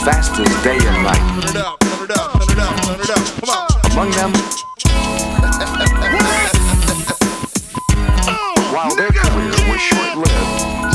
fast as day and night. Turn it up, turn it up, turn it up, turn it up. Come on. Among them, while their career was short-lived,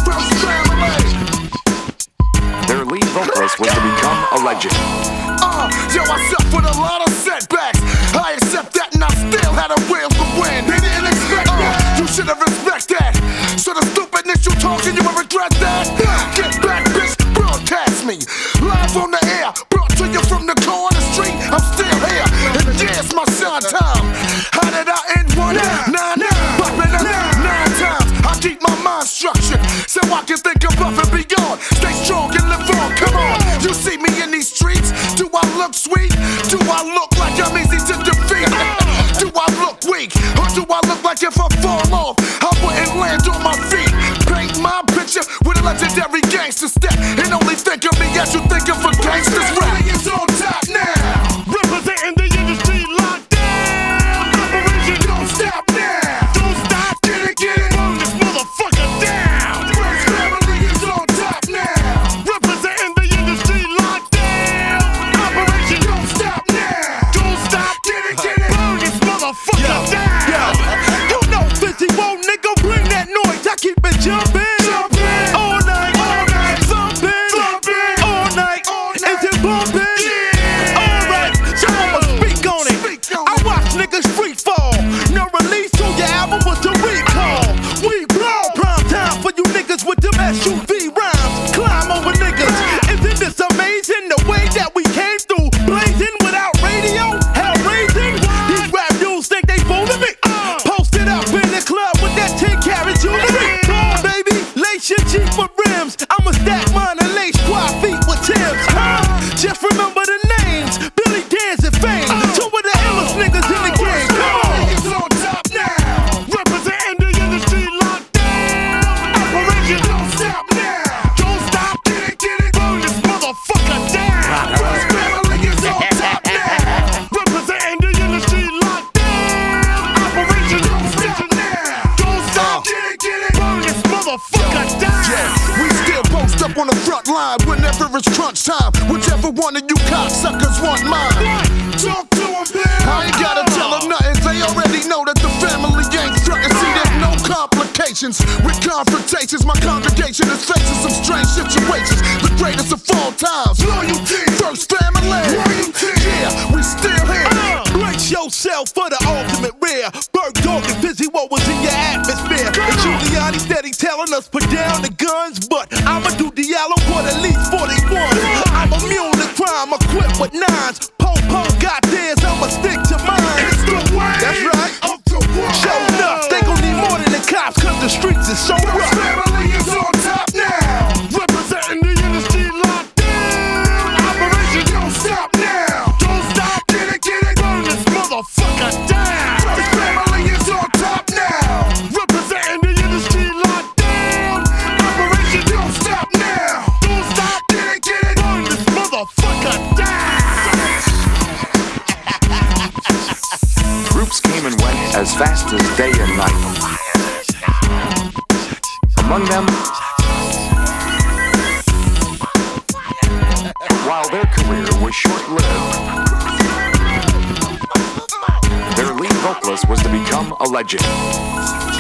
their lead vocalist was to become a legend. Yo, I suffered a lot of setbacks. I accept that and I still had a will to win. They didn't expect that. You should have respected that. So the stupidness you talking, you will regret that. Get back, bitch, broadcast me. Live on the air, brought to you from the corner street. I'm still here, and yeah, it's my son time. How did I end one? Nine, popping up 9 times. I keep my mind structured so I can think above and beyond. Stay strong and live on, come on. You see me in these streets, do I look sweet? Do I look like I'm easy to defeat? Do I look weak? Or do I look like if I fall off, I wouldn't land on my feet? Paint my picture with a legendary gangster step, and only think of me as you think of a gangster's rap. It's on top now, representing the industry locked down. Operation Don't Stop Now. Don't stop, get it, burn this motherfucker down. First Family is on top now, representing the industry locked down. Operation Don't Stop Now. Don't stop, get it, burn this motherfucker down. You know 51, nigga, bring that noise. I keep it jumping. All night, thumping, all night, is it bumping? Alright, so I'ma speak on it. I watch niggas free fall. No release to your album was the recall. We blow prime time for you niggas with them SUV rhymes. Climb over niggas. Isn't this amazing the way that we came through? Blazing without radio, hell raising. These rap dudes think they fooling me. Posted up in the club with that 10-carat jewelry. Baby, lace your Jeep with rims. I'ma stack mine and lace squad feet with Timbs. Just remember the names. Billy Danz and Fame. Two of the illest niggas in the game. Come on. It's on top now. Representing the industry locked down. Operation Don't Stop Now. Don't stop, get it, burn this motherfucker down. First Family is on top now. Representing the industry locked down. Operation Don't Stop Now. Don't stop, get it, burn this motherfucker down. Yeah, we still post up on the front line whenever it's crunch time. Whichever one of you cocksuckers want mine. Talk to them, man. I ain't gotta tell them nothing. They already know that the family ain't frontin'. See, there's no complications with confrontations. My congregation is facing some strange situations. The greatest of all times. Loyalty. First Family. Loyalty. Yeah, we still here. Brace yourself for the ultimate rare. Berg Dog and Fizzy, what was in your atmosphere? And Giuliani steady telling us put down the guns, but I'ma do Diallo for at least 41. I'm immune to crime, equipped with nines. Po got theirs, I'ma stick to mine. It's the way. That's right. Up the world. Show enough. They gon' need more than the cops, cause the streets is so rough. First Family is on top now. Representing the industry locked down. Operation Don't Stop Now. Don't stop, get it, burn this motherfucker down. First Family is on top now. Representing the industry locked down. Operation Don't Stop Now. Don't stop, get it, burn this motherfucker down. Groups came and went as fast as day and night. Among them, while their career was short-lived, their lead vocalist was to become a legend.